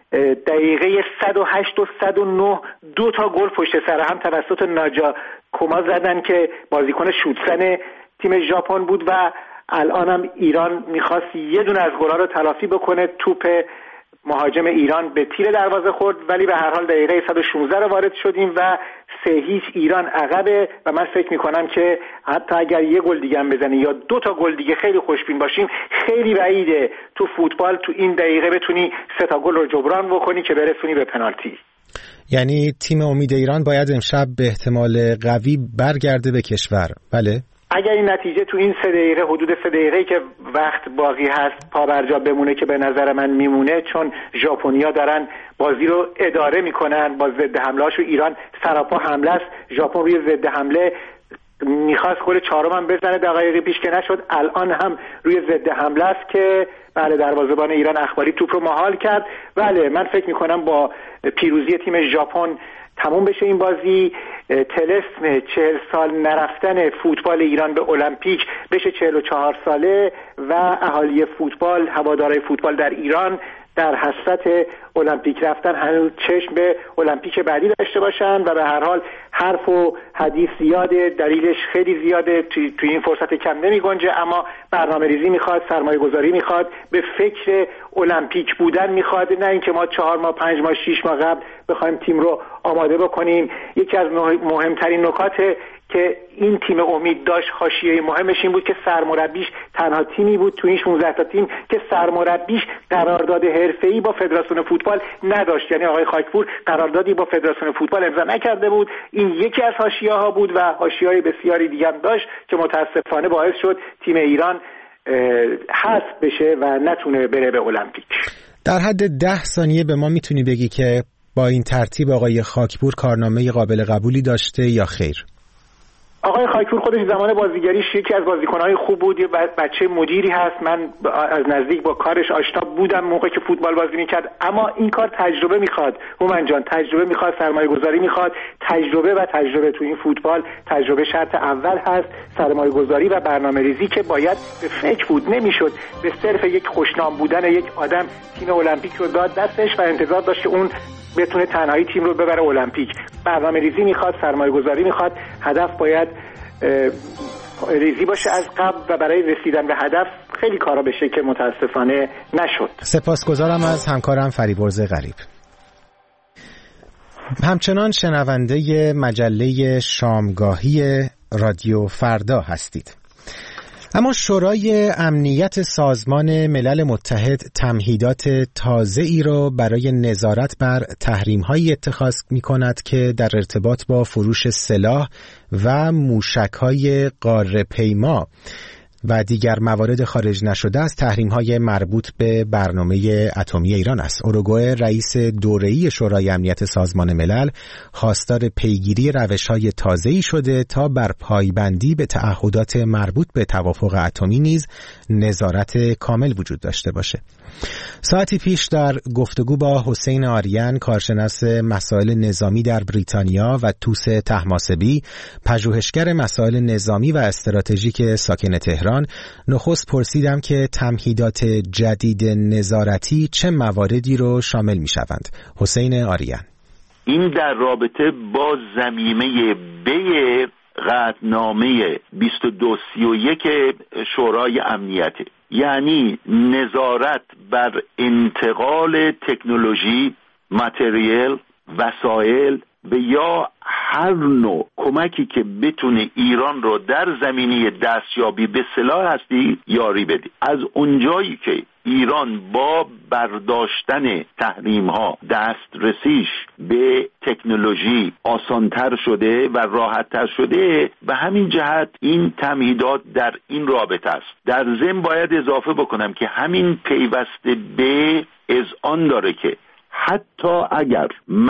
دقیقه 108 و 109 2 تا گل پشت سر هم توسط ناجا کوما زدن که بازیکن شوتسن تیم ژاپن بود و الان هم ایران میخواست یه دونه از گل‌ها رو تلافی بکنه. توپ مهاجم ایران به تیر دروازه خورد، ولی به هر حال دقیقه 116 رو وارد شدیم و 3-0 ایران عقبه و من فکر میکنم که حتی اگر یه گل دیگه هم بزنی یا 2 تا گل دیگه خیلی خوشبین باشیم. خیلی بعیده تو فوتبال تو این دقیقه بتونی 3 تا گل رو جبران بکنی که برسونی به پنالتی. یعنی تیم امید ایران باید امشب به احتمال قوی برگرده به کشور. بله، اگر این نتیجه تو این 3 دقیقه، حدود 3 دقیقه که وقت باقی هست پا برجا بمونه که به نظر من میمونه، چون ژاپنیا دارن بازی رو اداره میکنن با ضد حمله هاشو. ایران سراپا حمله است، ژاپن روی ضد حمله میخواست گل 4 هم بزنه دقایقی پیش که نشد. الان هم روی ضد حمله است که بله دروازه‌بان ایران اخباری توپ رو مهال کرد. بله من فکر میکنم با پیروزی تیم ژاپن تموم بشه این بازی. طلسم 40 سال نرفتن فوتبال ایران به المپیک بشه 44 ساله و اهالی فوتبال، هوادارهای فوتبال در ایران در حسرت المپیک رفتن هنوز چشم به المپیک بعدی داشته باشن و به هر حال حرف و حدیث زیاده، دلیلش خیلی زیاده، توی این فرصت کم نمی گنجه، اما برنامه ریزی میخواد، سرمایه گذاری میخواد، به فکر المپیک بودن میخواد، نه اینکه ما 4 ماه 5 ماه 6 ماه قبل بخوایم تیم رو آماده بکنیم. یکی از مهمترین نکات که این تیم امید داشت حاشیه مهمش این بود که سرمربیش تنها تیمی بود تو این 16 تا تیم که سرمربیش قرارداد حرفه‌ای با فدراسیون فوتبال نداشت. یعنی آقای خاکپور قراردادی با فدراسیون فوتبال امضا نکرده بود. این یکی از حاشیه‌ها بود و حاشیه‌های بسیاری دیگه هم داشت که متاسفانه باعث شد تیم ایران حذف بشه و نتونه بره به المپیک. در حد 10 ثانیه به ما میتونی بگی که با این ترتیب آقای خاکپور کارنامه قابل قبولی داشته یا خیر؟ آقای خاکپور خودش زمان بازیگریش یکی از بازیکن‌های خوب بود، یه بچه مدیری هست. من از نزدیک با کارش آشنا بودم موقعی که فوتبال بازی می‌کرد، اما این کار تجربه می‌خواد. هومن جان، تجربه می‌خواد، سرمایه‌گذاری می‌خواد. تجربه تو این فوتبال تجربه شرط اول هست. سرمایه‌گذاری و برنامه‌ریزی که باید به فکر بود، نمی‌شد به صرف یک خوشنام بودن یک آدم تیم المپیک رو داد دستش و انتظار داشت که اون بتونه تنهایی تیم رو ببره المپیک. برنامه‌ریزی میخواد، سرمایه‌گذاری میخواد. هدف باید ریزی باشه از قبل و برای رسیدن به هدف خیلی کارا بشه که متاسفانه نشد. سپاسگزارم از همکارم فریبرز غریب. همچنان شنونده مجله شامگاهی رادیو فردا هستید. اما شورای امنیت سازمان ملل متحد تمهیدات تازه‌ای را برای نظارت بر تحریم‌هایی اتخاذ می‌کند که در ارتباط با فروش سلاح و موشک‌های قاره‌پیما و دیگر موارد خارج نشده از تحریم‌های مربوط به برنامه اتمی ایران است. اوروگوئه رئیس دوره‌ای شورای امنیت سازمان ملل خواستار پیگیری روش‌های تازه‌ای شده تا بر پایبندی به تعهدات مربوط به توافق اتمی نیز نظارت کامل وجود داشته باشه. ساعتی پیش در گفتگو با حسین آریان، کارشناس مسائل نظامی در بریتانیا، و توس طهماسبی، پژوهشگر مسائل نظامی و استراتژیک ساکن تهران، نخست پرسیدم که تمهیدات جدید نظارتی چه مواردی رو شامل می شوند. حسین آریان: این در رابطه با ضمیمه بی قطعنامه 2231 شورای امنیته، یعنی نظارت بر انتقال تکنولوژی، متریال، وسایل و یا هر نوع کمکی که بتونه ایران رو در زمینه دستیابی به سلاح هستی یاری بده. از اونجایی که ایران با برداشتن تحریم ها دسترسیش به تکنولوژی آسانتر شده و راحتتر شده، به همین جهت این تمهیدات در این رابطه است. در ضمن باید اضافه بکنم که همین پیوسته به اذعان داره که حتی اگر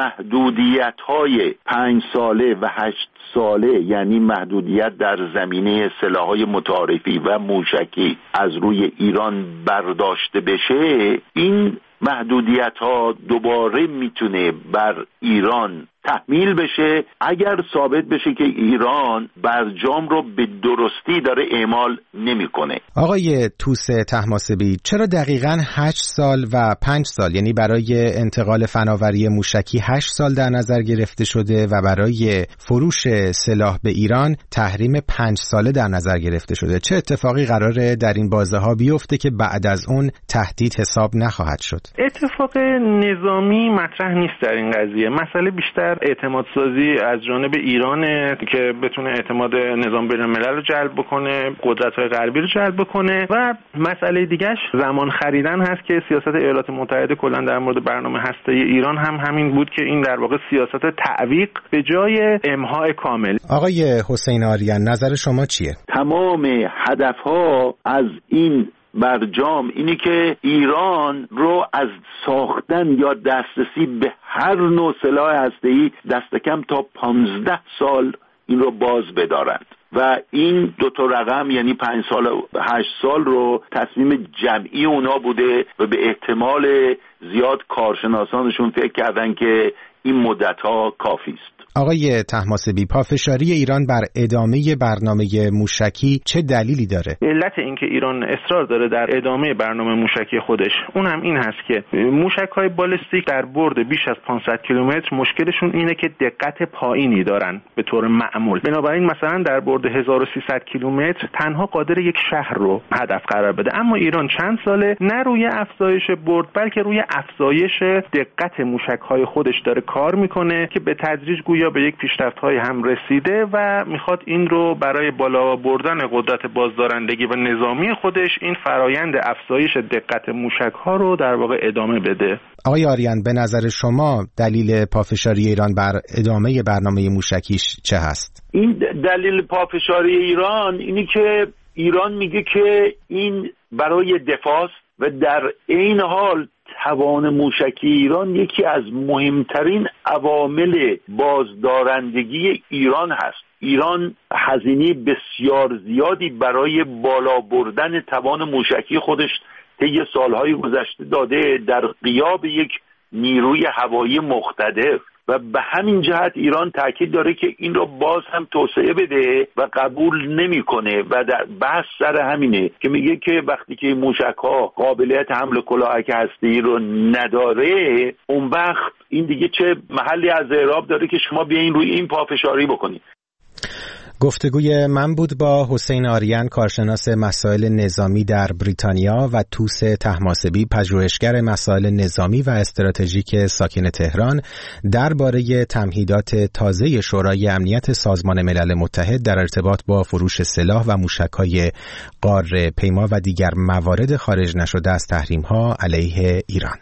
محدودیت‌های 5 ساله و 8 ساله، یعنی محدودیت در زمینه سلاح‌های متعارفی و موشکی، از روی ایران برداشته بشه، این محدودیت‌ها دوباره میتونه بر ایران تحمیل بشه اگر ثابت بشه که ایران برجام رو به درستی داره اعمال نمی‌کنه. آقای توس طهماسبی، چرا دقیقاً 8 سال و 5 سال، یعنی برای انتقال فناوری موشکی 8 سال در نظر گرفته شده و برای فروش سلاح به ایران تحریم 5 ساله در نظر گرفته شده؟ چه اتفاقی قراره در این بازه‌ها بیفته که بعد از اون تهدید حساب نخواهد شد؟ اتفاق نظامی مطرح نیست در این قضیه. مسئله بیشتر اعتماد سازی از جانب ایرانه که بتونه اعتماد نظام بین‌الملل رو جلب بکنه، قدرت‌های غربی رو جلب بکنه، و مسئله دیگه‌اش زمان خریدن هست که سیاست ایالات متحده کلاً در مورد برنامه هسته‌ای ایران هم همین بود که این در واقع سیاست تعویق به جای امحاء کامل. آقای حسین آریان، نظر شما چیه؟ تمام هدف‌ها از این برجام اینی که ایران رو از ساختن یا دسترسی به هر نوع سلاح هسته‌ای دست کم تا 15 سال این رو باز بدارند و این دو تا رقم یعنی 5 سال و 8 سال رو تصمیم جمعی اونا بوده و به احتمال زیاد کارشناسانشون فکر کردن که این مدت‌ها کافی است. آقای طهماسبی، پافشاری ایران بر ادامه برنامه موشکی چه دلیلی داره؟ علت این که ایران اصرار داره در ادامه برنامه موشکی خودش اون هم این هست که موشک‌های بالستیک در برد بیش از 500 کیلومتر مشکلشون اینه که دقت پایینی دارن به طور معمول. بنابراین مثلا در برد 1300 کیلومتر تنها قادر یک شهر رو هدف قرار بده، اما ایران چند ساله نه روی افزایش برد بلکه روی افزایش دقت موشک‌های خودش داره کار میکنه که به تدریج گویا تکنولوژی به یک پیشرفت‌های هم رسیده و میخواد این رو برای بالا بردن قدرت بازدارندگی و نظامی خودش این فرایند افزایش دقت موشک‌ها رو در واقع ادامه بده. آقای آریان، به نظر شما دلیل پافشاری ایران بر ادامه برنامه موشکیش چه هست؟ این دلیل پافشاری ایران اینی که ایران میگه که این برای دفاع و در این حال توان موشکی ایران یکی از مهمترین عوامل بازدارندگی ایران هست. ایران هزینه بسیار زیادی برای بالا بردن توان موشکی خودش طی سالهای گذشته داده در غیاب یک نیروی هوایی مقتدر و به همین جهت ایران تاکید داره که این رو باز هم توسعه بده و قبول نمیکنه و در بحث سر همینه که میگه که وقتی که موشک‌ها قابلیت حمل کلاهک هسته‌ای رو نداره اون وقت این دیگه چه محلی از اعراب داره که شما بیاین روی این پافشاری بکنید. گفتگوی من بود با حسین آریان، کارشناس مسائل نظامی در بریتانیا، و توس طهماسبی، پژوهشگر مسائل نظامی و استراتژیک ساکن تهران، درباره تمهیدات تازه شورای امنیت سازمان ملل متحد در ارتباط با فروش سلاح و موشک‌های غار پیما و دیگر موارد خارج نشده از تحریم‌ها علیه ایران.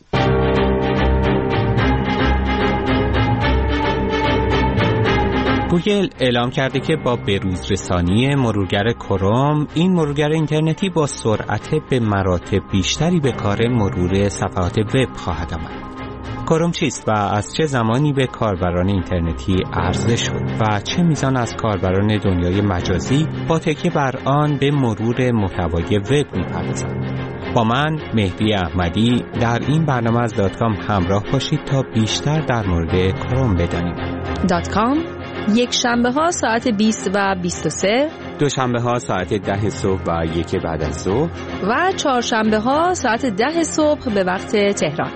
گوگل اعلام کرده که با بروزرسانی مرورگر کروم، این مرورگر اینترنتی با سرعت به مراتب بیشتری به کار مرور صفحات وب خواهد آمد. کروم چیست و از چه زمانی به کاربران اینترنتی عرضه شد و چه میزان از کاربران دنیای مجازی با تکیه بر آن به مرور محتوای وب می‌پردازند؟ با من مهدی احمدی در این برنامه از داتکام همراه باشید تا بیشتر در مورد کروم بدانیم. داتکام یک شنبه ها ساعت 20 و 23، دوشنبه ها ساعت 10 صبح و 1 بعد از ظهر و چهارشنبه ها ساعت 10 صبح به وقت تهران.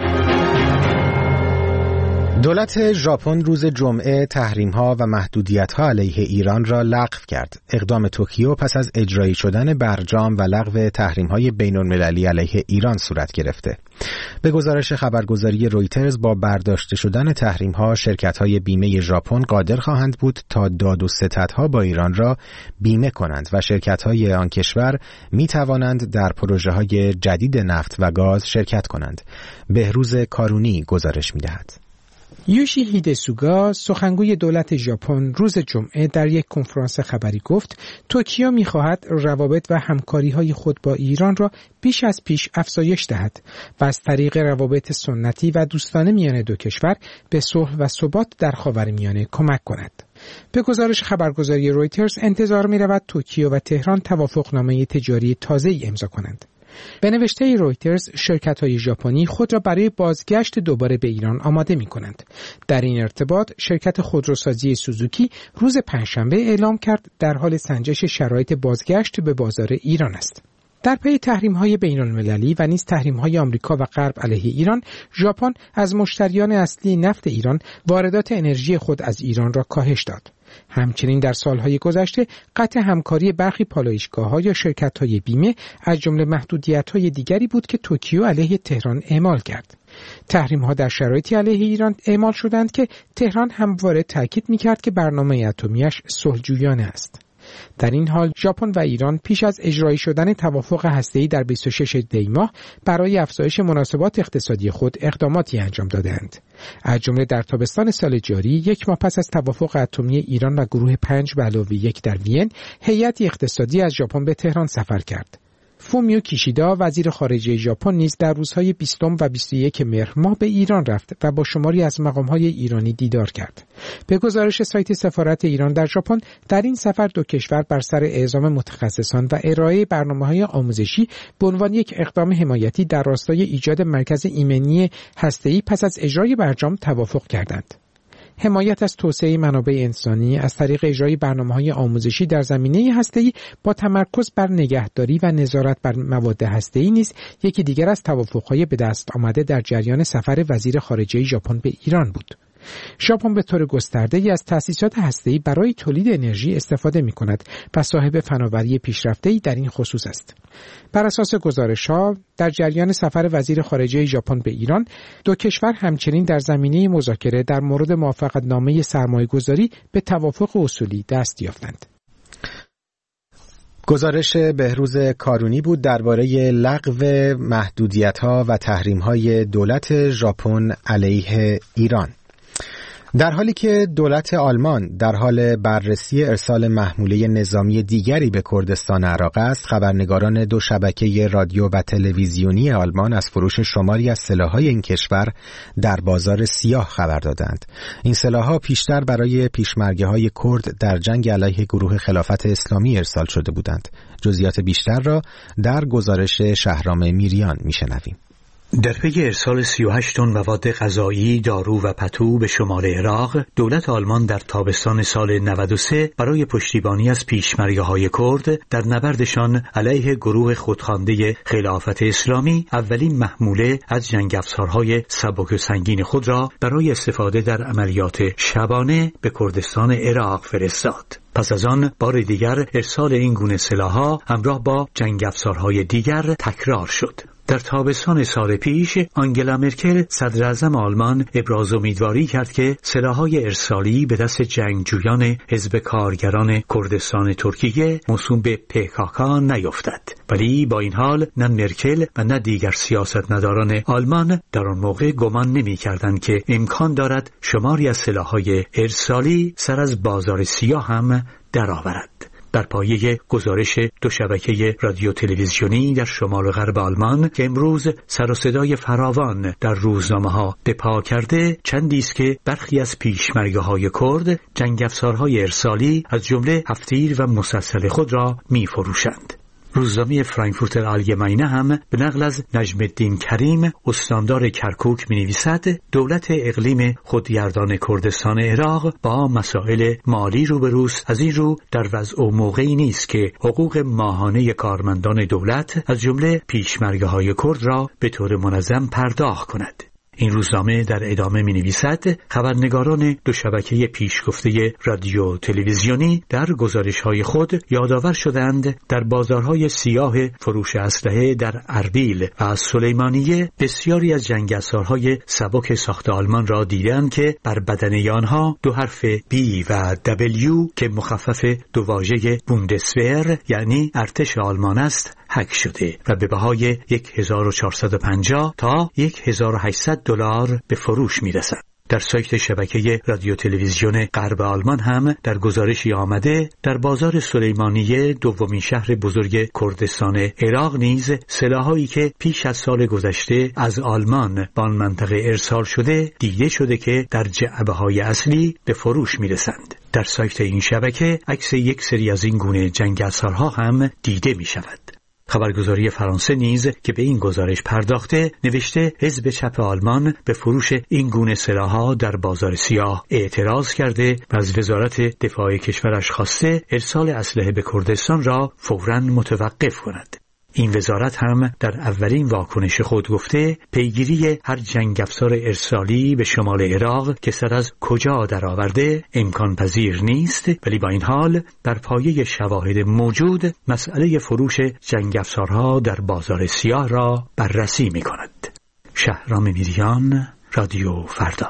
دولت ژاپن روز جمعه تحریم‌ها و محدودیت‌ها علیه ایران را لغو کرد. اقدام توکیو پس از اجرایی شدن برجام و لغو تحریم‌های بین‌المللی علیه ایران صورت گرفته. به گزارش خبرگزاری رویترز، با برداشته شدن تحریم‌ها شرکت‌های بیمه ژاپن قادر خواهند بود تا داد و ستدها با ایران را بیمه کنند و شرکت‌های آن کشور می‌توانند در پروژه‌های جدید نفت و گاز شرکت کنند. بهروز کارونی گزارش می‌دهد. یوشیهیده سوگا، سخنگوی دولت ژاپن، روز جمعه در یک کنفرانس خبری گفت توکیو می‌خواهد روابط و همکاری‌های خود با ایران را بیش از پیش افزایش دهد و از طریق روابط سنتی و دوستانه میان دو کشور به صلح و ثبات در خاورمیانه کمک کند. به گزارش خبرگزاری رویترز، انتظار می‌رود توکیو و تهران توافقنامه تجاری تازه‌ای امضا کنند. به نوشته رویترز، شرکت‌های ژاپنی خود را برای بازگشت دوباره به ایران آماده می‌کنند. در این ارتباط، شرکت خودروسازی سوزوکی روز پنجشنبه اعلام کرد در حال سنجش شرایط بازگشت به بازار ایران است. در پی تحریم‌های بین‌المللی و نیز تحریم‌های آمریکا و غرب علیه ایران، ژاپن از مشتریان اصلی نفت ایران واردات انرژی خود از ایران را کاهش داد. همچنین در سالهای گذشته قطع همکاری برخی پالایشگاه‌ها یا شرکت‌های بیمه از جمله محدودیت‌های دیگری بود که توکیو علیه تهران اعمال کرد. تحریم‌ها در شرایطی علیه ایران اعمال شدند که تهران همواره تاکید می‌کرد که برنامه اتمی‌اش صلح‌جویانه است. در این حال ژاپن و ایران پیش از اجرایی شدن توافق هسته‌ای در 26 دی ماه برای افزایش مناسبات اقتصادی خود اقداماتی انجام دادند. از جمله در تابستان سال جاری، یک ماه پس از توافق اتمی ایران و گروه 5+1 در وین، هیئتی اقتصادی از ژاپن به تهران سفر کرد. فومیو کیشیدا، وزیر خارجه ژاپن، نیز در روزهای 20 و 21 مهر ماه به ایران رفت و با شماری از مقام‌های ایرانی دیدار کرد. به گزارش سایت سفارت ایران در ژاپن، در این سفر دو کشور بر سر اعزام متخصصان و ارائه برنامه‌های آموزشی به عنوان یک اقدام حمایتی در راستای ایجاد مرکز ایمنی هسته‌ای پس از اجرای برجام توافق کردند. حمایت از توسعه منابع انسانی از طریق اجرای برنامه‌های آموزشی در زمینه هسته‌ای با تمرکز بر نگهداری و نظارت بر مواد هسته‌ای نیز یکی دیگر از توافق‌های به دست آمده در جریان سفر وزیر خارجه ژاپن به ایران بود. ژاپن به طور گسترده‌ای از تأسیسات هسته‌ای برای تولید انرژی استفاده می‌کند و صاحب فناوری پیشرفته‌ای در این خصوص است. بر اساس گزارش‌ها در جریان سفر وزیر خارجه ژاپن به ایران، دو کشور همچنین در زمینه مذاکره در مورد موافقتنامه سرمایه‌گذاری به توافق اصولی دست یافتند. گزارش بهروز کارونی بود درباره لغو محدودیت‌ها و تحریم‌های دولت ژاپن علیه ایران. در حالی که دولت آلمان در حال بررسی ارسال محموله نظامی دیگری به کردستان عراق است، خبرنگاران دو شبکه رادیو و تلویزیونی آلمان از فروش شماری از سلاح‌های این کشور در بازار سیاه خبر دادند. این سلاح‌ها پیشتر برای پیشمرگه‌های کرد در جنگ علیه گروه خلافت اسلامی ارسال شده بودند. جزئیات بیشتر را در گزارش شهرام میریان میشنویم. در پی ارسال 38 تن مواد غذایی، دارو و پتو به شمال عراق، دولت آلمان در تابستان سال 93 برای پشتیبانی از پیشمرگه‌های کرد در نبردشان علیه گروه خودخوانده خلافت اسلامی اولین محموله از جنگ افزارهای سبک و سنگین خود را برای استفاده در عملیات شبانه به کردستان عراق فرستاد. پس از آن بار دیگر ارسال این گونه سلاح‌ها همراه با جنگ افزارهای دیگر تکرار شد. در تابستان سال پیش آنگلا مرکل صدر اعظم آلمان ابراز امیدواری کرد که سلاح‌های ارسالی به دست جنگجویان حزب کارگران کردستان ترکیه موسوم به PKK نیفتد. ولی با این حال نه مرکل و نه دیگر سیاستمداران آلمان در آن موقع گمان نمی‌کردند که امکان دارد شماری از سلاح‌های ارسالی سر از بازار سیاه هم درآورد. در پایه گزارش دو شبکه رادیو تلویزیونی در شمال غرب آلمان که امروز سر و صدای فراوان در روزنامه‌ها به پا کرده، چندی است که برخی از پیشمرگه‌های کرد جنگ افزارهای ارسالی از جمله هفتیر و مسلسل خود را می‌فروشند. روزنامه فرانکفورتر آلگماینه هم به نقل از نجم الدین کریم استاندار کرکوک می‌نویسد دولت اقلیم خودگردان کردستان عراق با مسائل مالی روبروست. از این رو در وضع و موقعی نیست که حقوق ماهانه کارمندان دولت از جمله پیشمرگه‌های کرد را به طور منظم پرداخت کند. این روزنامه در ادامه می‌نویسد خبرنگاران دو شبکه پیشگفته رادیو تلویزیونی در گزارش‌های خود یادآور شدند در بازارهای سیاه فروش اسلحه در اربیل و از سلیمانیه بسیاری از جنگ افزارهای سبک ساخت آلمان را دیدند که بر بدنه آنها دو حرف B و W که مخفف دو واژه بوندسویر یعنی ارتش آلمان است حک شده و به بهای 1450 تا 1800 دلار به فروش می‌رسد. در سایت شبکه رادیو تلویزیون غرب آلمان هم در گزارشی آمده در بازار سلیمانیه دومین شهر بزرگ کردستان عراق نیز سلاح‌هایی که پیش از سال گذشته از آلمان به آن منطقه ارسال شده دیده شده که در جعبه‌های اصلی به فروش می‌رسند. در سایت این شبکه عکس یک سری از این گونه جنگ افزارها هم دیده می‌شود. خبرگزاری فرانسه نیز که به این گزارش پرداخته نوشته حزب چپ آلمان به فروش این گونه سلاح‌ها در بازار سیاه اعتراض کرده و از وزارت دفاع کشورش خواسته ارسال اسلحه به کردستان را فوراً متوقف کند. این وزارت هم در اولین واکنش خود گفته پیگیری هر جنگ افزار ارسالی به شمال عراق که سر از کجا درآورده امکان پذیر نیست، ولی با این حال در پایه شواهد موجود مسئله فروش جنگ افزارها در بازار سیاه را بررسی می کند. شهرام میریان، رادیو فردا.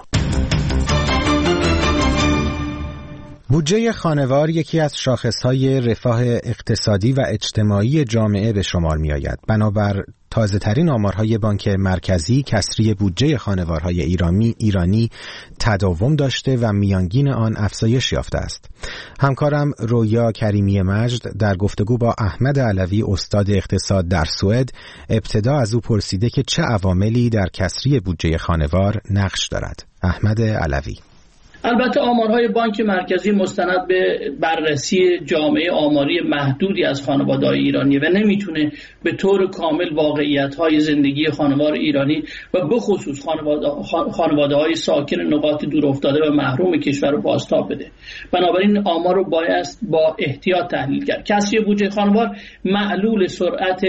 بودجه خانوار یکی از شاخصهای رفاه اقتصادی و اجتماعی جامعه به شمار می آید. بنابر تازه ترین آمارهای بانک مرکزی کسری بودجه خانوارهای ایرانی تداوم داشته و میانگین آن افزایش یافته است. همکارم رویا کریمی مجد در گفتگو با احمد علوی استاد اقتصاد در سوئد ابتدا از او پرسیده که چه عواملی در کسری بودجه خانوار نقش دارد. احمد علوی: البته آمارهای بانک مرکزی مستند به بررسی جامعه آماری محدودی از خانواده‌های ایرانی و نمیتونه به طور کامل واقعیت‌های زندگی خانوار ایرانی و به خصوص خانواده‌های ساکن نقاط دورافتاده و محروم کشور رو بازتاب بده. بنابراین آمار رو باید با احتیاط تحلیل کرد. کسری بودجه خانوار معلول سرعت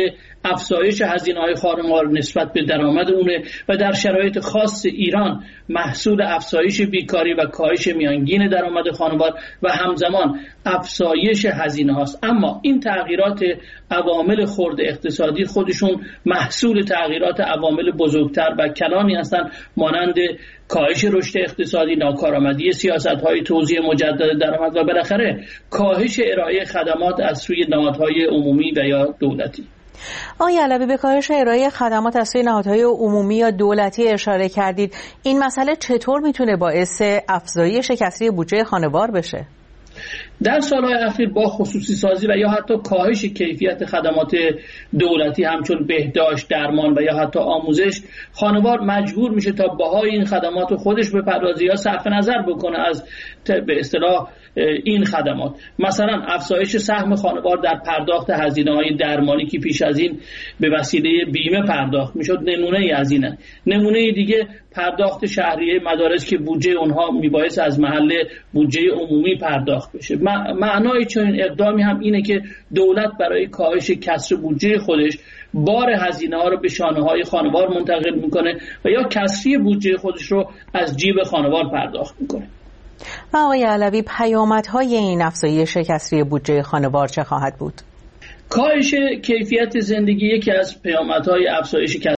افزایش هزینه‌های خانوار نسبت به درآمد اونه و در شرایط خاص ایران محصول افزایش بیکاری و کاهش میانگین درآمد خانوار و همزمان افزایش هزینه هاست. اما این تغییرات عوامل خرد اقتصادی خودشون محصول تغییرات عوامل بزرگتر و کلانی هستند، مانند کاهش رشد اقتصادی، ناکارآمدی سیاست‌های توزیع مجدد درآمد و بالاخره کاهش ارائه خدمات از سوی نهادهای عمومی و یا دولتی. آقای علوی، به کاهش ارائه خدمات از سوی نهادهای عمومی یا دولتی اشاره کردید. این مسئله چطور میتونه باعث افزایش کسری بودجه خانوار بشه؟ در سالهای اخیر با خصوصی سازی و یا حتی کاهش کیفیت خدمات دولتی همچون بهداشت، درمان و یا حتی آموزش، خانوار مجبور میشه تا بهای این خدمات رو خودش بپردازه یا صرف نظر بکنه از به اصطلاح این خدمات. مثلا افزایش سهم خانوار در پرداخت هزینه‌های درمانی که پیش از این به وسیله بیمه پرداخت میشد نمونه از اینه. نمونه دیگه پرداخت شهریه مدارس که بودجه اونها میبایست از محل بودجه عمومی پرداخت بشه. معنای چنین اقدامی هم اینه که دولت برای کاهش کسر بودجه خودش بار هزینه ها رو به شانه های خانوار منتقل میکنه و یا کسری بودجه خودش رو از جیب خانوار پرداخت میکنه. و آقای علوی، پیامدهای این افزایش کسری بودجه خانوار چه خواهد بود؟ کاهش کیفیت زندگی یکی از پیامدهای افزایش